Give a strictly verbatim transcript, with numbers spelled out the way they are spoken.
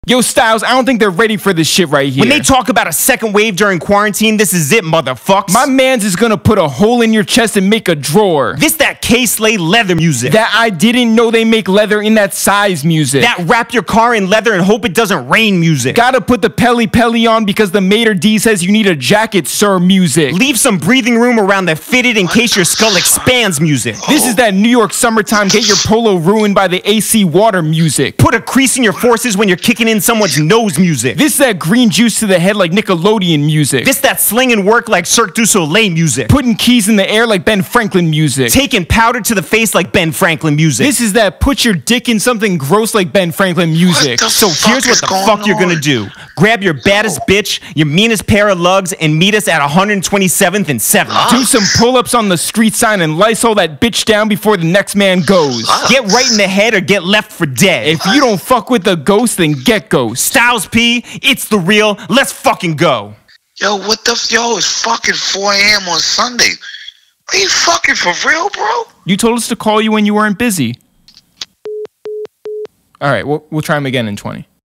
Yo, Styles, I don't think they're ready for this shit right here. When they talk about a second wave during quarantine, this is it, motherfucks. My mans is gonna put a hole in your chest and make a drawer. This that K-Slay leather music. That I didn't know they make leather in that size music. That wrap your car in leather and hope it doesn't rain music. Gotta put the Pelly Pelly on because the Mater D says you need a jacket, sir music. Leave some breathing room around the fitted in case your skull expands music. This is that New York summertime get your polo ruined by the A C water music. Put a crease in your forces when you're kicking in someone's nose music. This that green juice to the head like Nickelodeon music. This that sling and work like Cirque du Soleil music. Putting keys in the air like Ben Franklin music. Taking powder to the face like Ben Franklin music. This is that put your dick in something gross like Ben Franklin music. So here's what the fuck you're gonna do. Grab your baddest bitch, your meanest pair of lugs, and meet us at one hundred twenty-seventh and seventh. Do some pull-ups on the street sign and Lysol that bitch down before the next man goes. Get right in the head or get left for dead. If you don't fuck with the ghost, then get ghost. Styles P, it's the real. Let's fucking go. Yo, what the f- yo, it's fucking four a.m. on Sunday. Are you fucking for real, bro? You told us to call you when you weren't busy. All right, we'll, we'll try him again in twenty.